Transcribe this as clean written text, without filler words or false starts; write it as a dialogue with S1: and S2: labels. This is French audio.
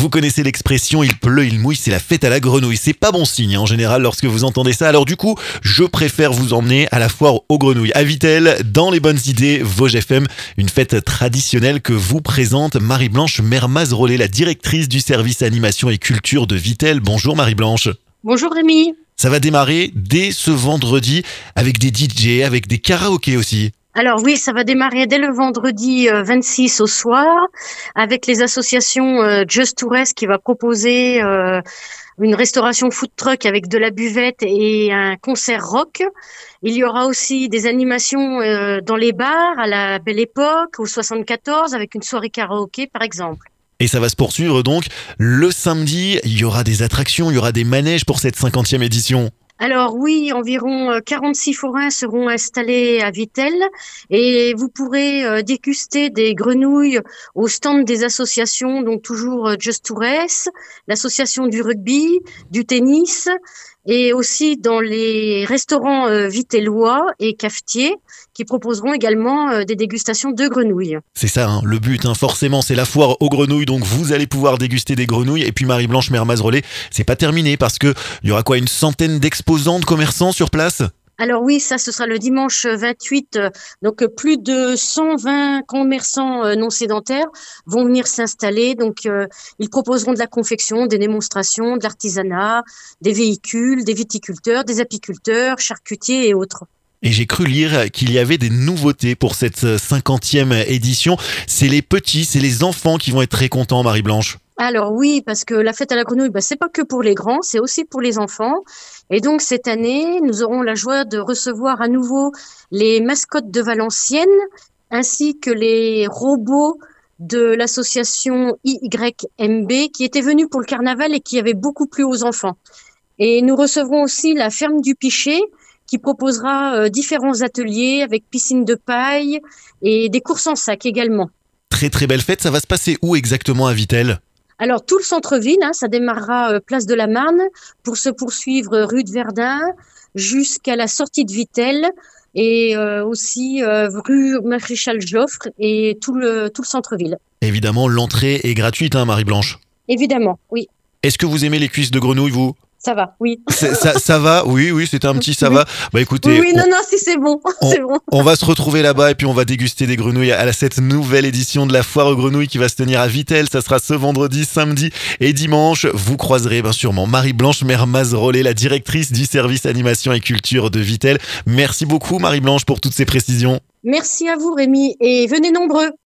S1: Vous connaissez l'expression il pleut, il mouille, c'est la fête à la grenouille. C'est pas bon signe en général lorsque vous entendez ça. Alors du coup, je préfère vous emmener à la foire aux grenouilles à Vittel, dans les bonnes idées, Vosges FM, une fête traditionnelle que vous présente Marie-Blanche Mermaz-Rollet, la directrice du service animation et culture de Vittel. Bonjour Marie-Blanche.
S2: Bonjour Rémi.
S1: Ça va démarrer dès ce vendredi avec des DJ, avec des karaokés aussi.
S2: Alors oui, ça va démarrer dès le vendredi 26 au soir avec les associations Just to Rest qui va proposer une restauration food truck avec de la buvette et un concert rock. Il y aura aussi des animations dans les bars à la Belle Époque, au 74, avec une soirée karaoké par exemple.
S1: Et ça va se poursuivre donc le samedi. Il y aura des attractions, il y aura des manèges pour cette 50e édition.
S2: Alors oui, environ 46 forains seront installés à Vittel et vous pourrez déguster des grenouilles au stand des associations, donc toujours Just to Rest, l'association du rugby, du tennis et aussi dans les restaurants vittellois et cafetiers qui proposeront également des dégustations de grenouilles.
S1: C'est ça, hein, le but, forcément, c'est la foire aux grenouilles, donc vous allez pouvoir déguster des grenouilles. Et puis Marie-Blanche Mermaz-Rollet, c'est pas terminé parce que il y aura quoi, une centaine d'exposants, de commerçants sur place ?
S2: Alors oui, ça ce sera le dimanche 28, donc plus de 120 commerçants non sédentaires vont venir s'installer, donc ils proposeront de la confection, des démonstrations, de l'artisanat, des véhicules, des viticulteurs, des apiculteurs, charcutiers et autres.
S1: Et j'ai cru lire qu'il y avait des nouveautés pour cette 50e édition. C'est les petits, c'est les enfants qui vont être très contents, Marie-Blanche.
S2: Alors oui, parce que la fête à la grenouille, c'est pas que pour les grands, c'est aussi pour les enfants. Et donc cette année, nous aurons la joie de recevoir à nouveau les mascottes de Valenciennes, ainsi que les robots de l'association YMB, qui étaient venus pour le carnaval et qui avaient beaucoup plu aux enfants. Et nous recevrons aussi la ferme du Pichet, qui proposera différents ateliers avec piscine de paille et des courses en sac également.
S1: Très très belle fête, ça va se passer où exactement à Vittel ?
S2: Alors tout le centre-ville, ça démarrera place de la Marne pour se poursuivre rue de Verdun jusqu'à la sortie de Vittel et aussi rue Maréchal Joffre et tout le centre-ville.
S1: Évidemment, l'entrée est gratuite, Marie-Blanche.
S2: Évidemment, oui.
S1: Est-ce que vous aimez les cuisses de grenouille, vous ?
S2: Ça va, oui.
S1: Ça va, oui, c'était un petit ça va. Bah écoutez,
S2: oui, non, si c'est bon, c'est bon.
S1: On va se retrouver là-bas et puis on va déguster des grenouilles à cette nouvelle édition de la foire aux grenouilles qui va se tenir à Vittel. Ça sera ce vendredi, samedi et dimanche. Vous croiserez sûrement Marie-Blanche Mermaz-Rollet, la directrice du service animation et culture de Vittel. Merci beaucoup Marie-Blanche pour toutes ces précisions.
S2: Merci à vous Rémi et venez nombreux.